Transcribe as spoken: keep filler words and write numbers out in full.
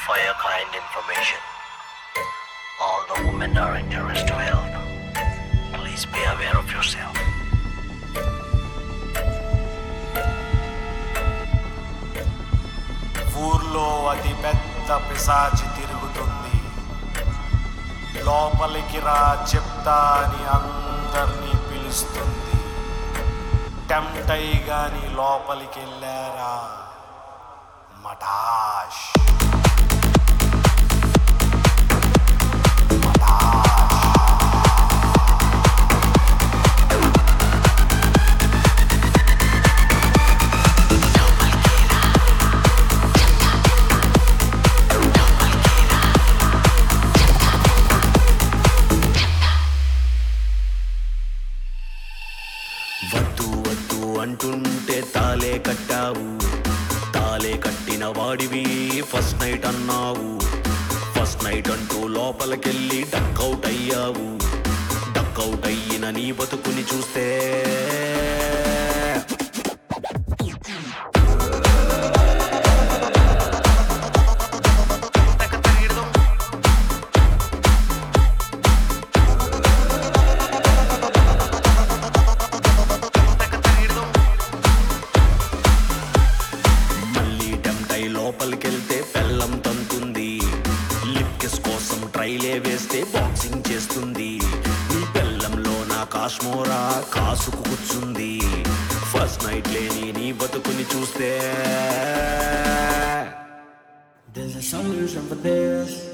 For your kind information, all the women are interested to help. Please be aware of yourself. ఊర్లో అతి పెద్ద పిశాచి తిరుగుతుంది. లోపలికి రా చెప్తా అని అందరినీ పిలుస్తుంది. టెంప్టై గాని లోపలికి వెళ్ళారా మటాష్. వద్దు వద్దు అంటుంటే తాలే కట్టావు, తాలే కట్టిన వాడివి ఫస్ట్ నైట్ అన్నావు. ఫస్ట్ నైట్ అంటూ లోపలికెళ్ళి డక్అవుట్ అయ్యావు. డక్అవుట్ అయిన నీ బతుకుని చూస్తే లోపలికెళ్తే పెళ్ళం తంతుంది. లిప్ కిస్ కోసం ట్రైలే వేస్తే బాక్సింగ్ చేస్తుంది. ఈ పెళ్ళంలో నా కాశ్మోరా కాసుకు కూర్చుంది. ఫస్ట్ నైట్ లేని నీ బతుకుని చూస్తే There's a solution for this.